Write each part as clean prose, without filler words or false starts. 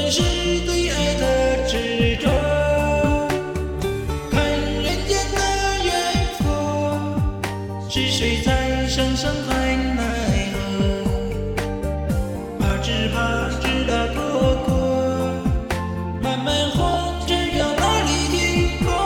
远是对爱的执着，看人间的缘分，是谁在生生太奈何？怕只的过客，慢慢晃着要哪里停泊？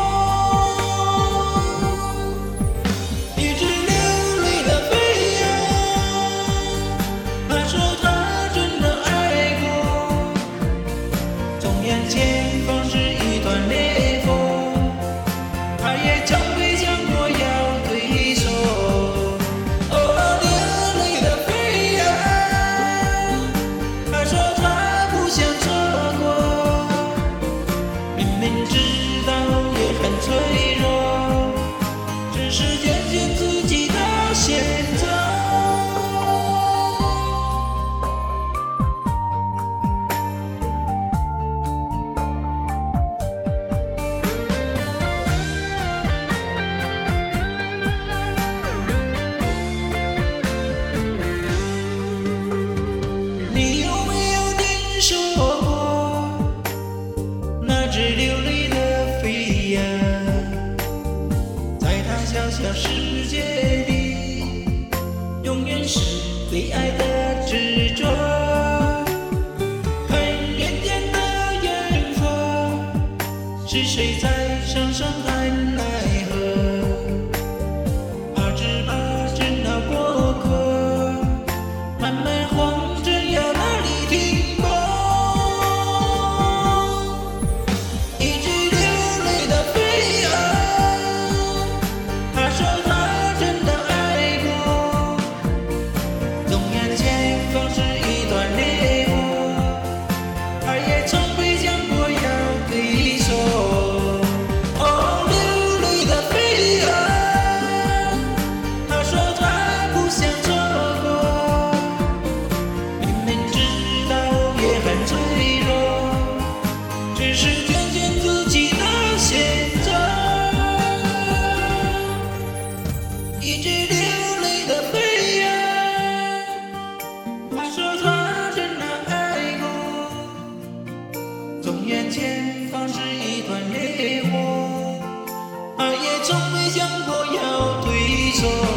一只流泪的飞呀，他说他真的爱过，纵然前方是一段裂缝，他也从未想过要退缩。哦，流泪的飞呀，他说他不想错过，明明知道也很脆弱，只是坚信自己的选择。你有没有听说过那只流泪的飞呀？在它小小世界里，永远是对爱的执着。看人间的缘分，是谁在生生太奈何？怕只那过客，慢慢晃着要哪里停泊？一只流泪的飞呀，他说他真的爱过，纵然前方是一段裂缝，他也从未想过要退缩。哦，流泪的飞呀，他说他不想错过，明明知道也很脆弱，只是坚信自己的选择。一只流泪的飞呀，他说他真的爱过，纵然前方是一段烈火，他也从没想过要退缩。